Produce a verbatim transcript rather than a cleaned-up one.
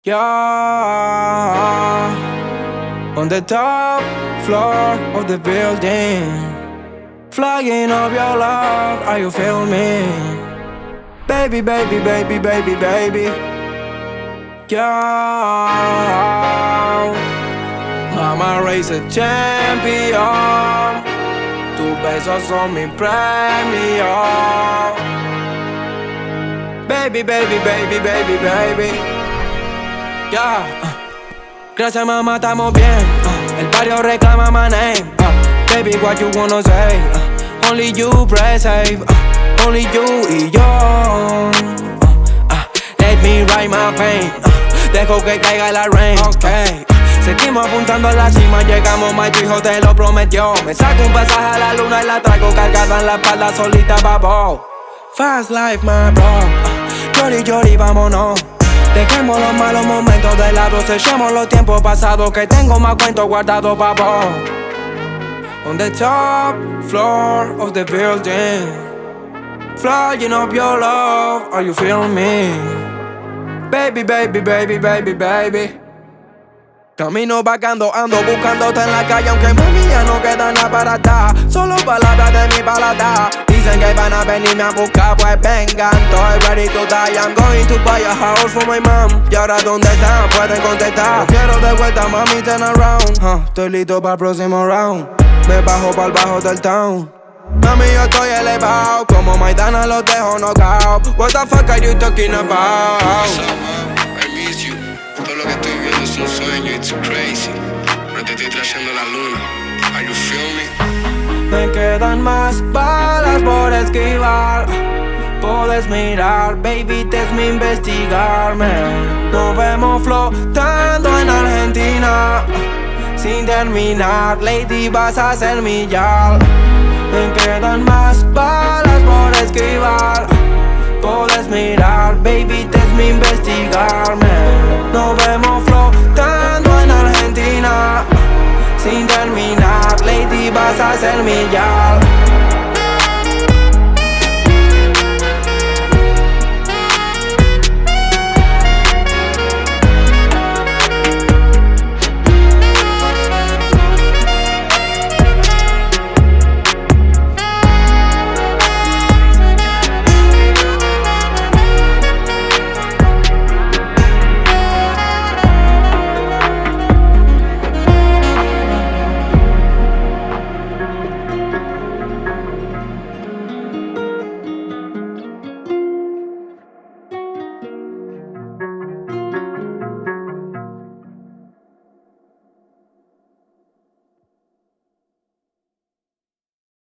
You're on the top floor of the building, flying up your love. Are you feeling me? Baby, baby, baby, baby, baby. Girl, Mama raised a champion. Tus besos son mi premio. Baby, baby, baby, baby, baby. Yeah. Uh. Gracias, mamá, estamos bien. Uh. El barrio reclama my name. Uh. Baby, what you wanna say? Uh. Only you press save. Uh. Only you y yo. Uh. Uh. Let me write my pain. Uh. Dejo que caiga la rain. Okay. Uh. Seguimos apuntando a la cima, llegamos, my tu hijo te lo prometió. Me saco un pasaje a la luna y la traigo cargada en la espalda solita, babo. Fast life, my bro. Uh. Llori, llori, vámonos. Dejemos los malos momentos de lado, sellemos los tiempos pasados, que tengo más cuentos guardados, papo. On the top floor of the building, flying up your love, are you feeling me? Baby, baby, baby, baby, baby. Camino vagando, ando buscándote en la calle, aunque mami ya no queda nada para atrás. Solo palabras de mi paladar. Dicen que van a venirme a buscar, pues vengan. Estoy ready to die, I'm going to buy a house for my mom. Y ahora ¿dónde están? Pueden contestar. Lo quiero de vuelta, mami, turn around. uh, Estoy listo para el próximo round. Me bajo para el bajo del town. Mami, yo estoy elevado, como Maidana los dejo knockout. What the fuck are you talking about? What's up, man? I miss you. Todo lo que estoy viendo es un sueño, it's crazy. No te estoy trayendo la luna. Are you feel me? Me quedan más balas por esquivar. Puedes mirar, baby, te es mi investigarme. Nos vemos flotando en Argentina. Sin terminar, lady, vas a ser mi yal. Me quedan más balas por esquivar. Puedes mirar, baby, te es mi investigarme. Nos vemos flotando en Argentina. Sin terminar, lady, vas a ser mi ya.